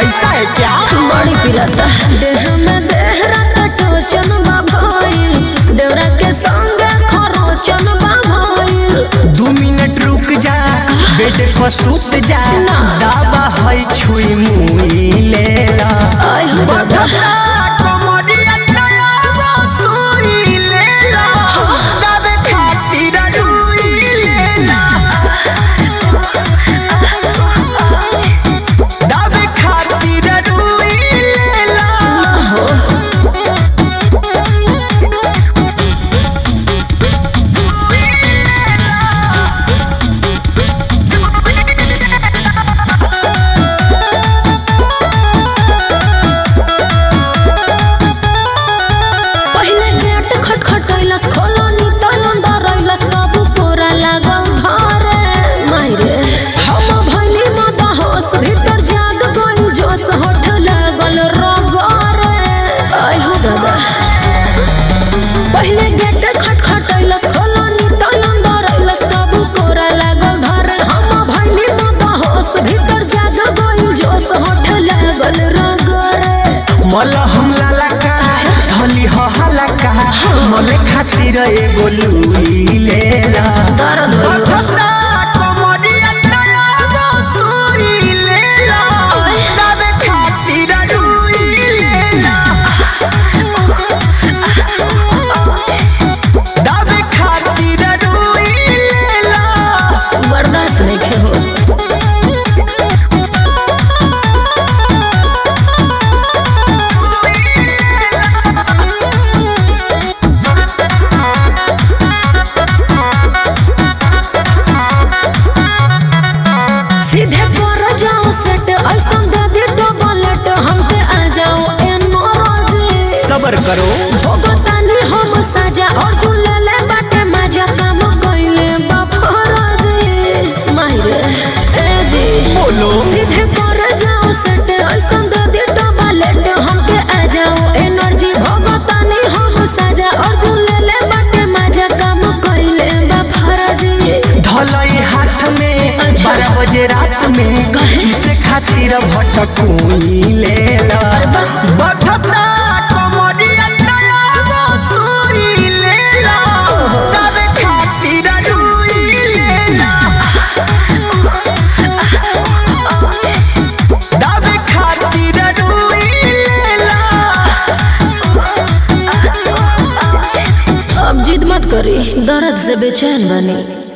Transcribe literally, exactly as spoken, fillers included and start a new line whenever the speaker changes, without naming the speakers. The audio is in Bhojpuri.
ऐसा है क्या?
बड़ी पिराता देह में देह राता टोचन बाभाई देवरा के संग खरोचन बाभाई।
दो मिनट रुक जा बेड पर सुत जा दावा है छुई मुई लेला
आय हो दादा
कमरिया तयावा सुई लेला दावे खातिर रुई लेला दावे खातिर रुई लेला मल हम लाला का धली हला का मले खातिर एगो लुई लेला
दर्द होइला
कमरिया तयावा सुई लेला दावे खातिर रुई लेला दावे खातिर रुई लेला
बर्दाश्त नहीं हो। सीधे कर जाओ सेट ऐसा दे दे डबलट हमके आ जाओ एनर्जी
सबर करो
भोगतानी हम सजा और झूले ले बाटे मजा काम कइले बाफरजी माहिरे ए जी
बोलो
सीधे कर जाओ सेट ऐसा दे दे डबलट हमके आ जाओ एनर्जी भोगतानी हम सजा और झूले ले बाटे मजा काम कइले बाफरजी
धलई हाथ में बारह बजे रात में चूसे खातिर भटकुई लेला बधता कमरिया तयावा सुई लेला दावे खातिर रुई लेला दावे खातिर रुई लेला।
अब जिद मत करी दर्द से बेचैन बनी।